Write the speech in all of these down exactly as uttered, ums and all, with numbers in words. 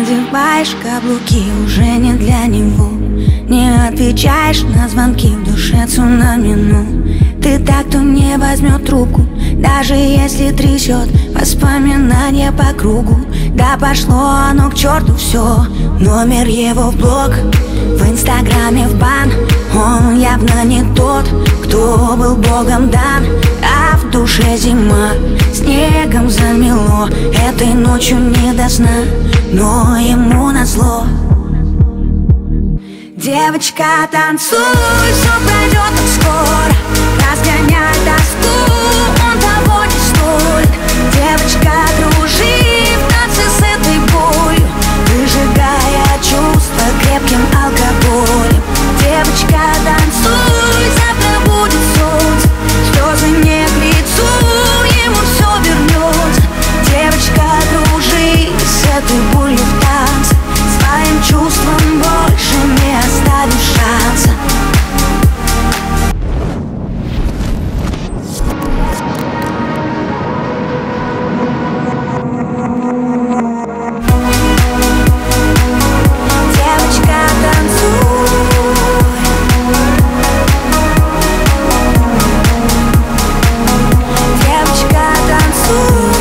надеваешь каблуки, уже не для него. Не отвечаешь на звонки, в душе цунами, ну ты так, кто не возьмет трубку, даже если трясет воспоминания по кругу. Да пошло оно к черту все, номер его в блог, в инстаграме в бан. Он явно не тот, кто был богом дан, а в душе зима снегом замело. Этой ночью не до сна, но ему назло. Девочка, танцуй, все пройдет так скоро, разгоняй тоску, он того не стоит. Девочка, кружи в танце с этой болью, выжигая чувства крепким алкоголем. Девочка, танцуй, завтра будет солнце, слезы не к лицу, ему все вернется. Девочка, кружи с этой болью в танце, своим чувством больше не оставишь шанса. Девочка, танцуй. Девочка, танцуй.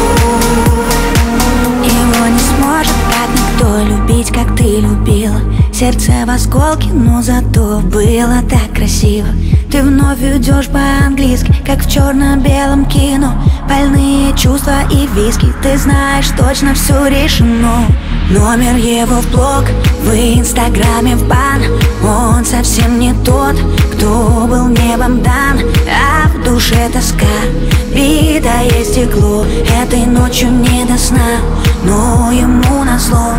Его не сможет так никто любить, как ты любила. Сердце в осколке, но зато было так красиво. Ты вновь идешь по-английски, как в черно-белом кино. Больные чувства и виски, ты знаешь, точно все решено. Номер его в блог, в инстаграме в бан. Он совсем не тот, кто был небом дан, а в душе тоска, битое стекло. Этой ночью не до сна, но ему назло.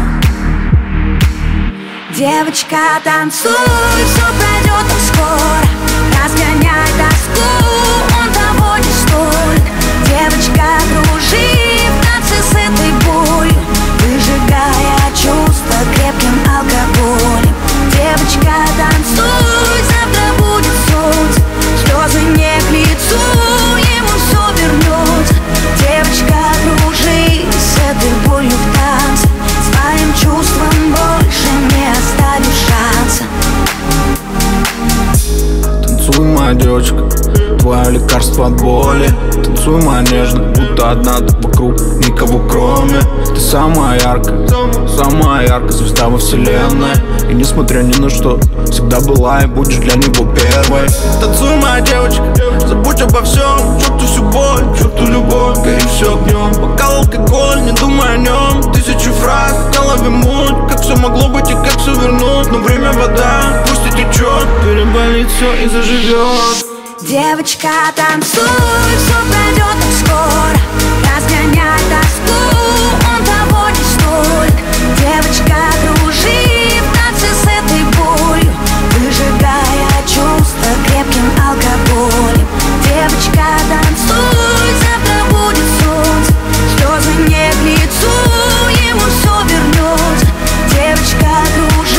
Девочка, танцуй, все пройдет так скоро, разгоняй тоску, он того не стоит. Девочка, кружи в танце с этой болью, выжигая чувства крепким алкоголем. Девочка, танцуй, завтра будет солнце, слезы не к лицу, ему все вернется. Девочка, кружи с этой болью в танце, своим чувством больше не оставишь шанса. Танцуй, моя девочка, твое лекарство от боли. Танцуй, моя нежная, будто одна ты вокруг, никого кроме. Ты самая яркая, самая яркая звезда во вселенной. И несмотря ни на что, всегда была и будешь для него первой. Танцуй, моя девочка, забудь обо всем, к черту всю боль, к черту любовь, гори все огнем. Бокал, алкоголь, не думай о нем, тысячу фраз в голове муть. Как все могло быть и как все вернуть, но время вода, пусть и течет, переболит все и заживет. Девочка, танцуй, все пройдет так скоро, разгоняй тоску, он того не стоит. Девочка, кружи в танце с этой болью, выжигая чувства крепким алкоголем. Девочка, танцуй, завтра будет солнце, слезы не к лицу, ему все вернется. Девочка, кружи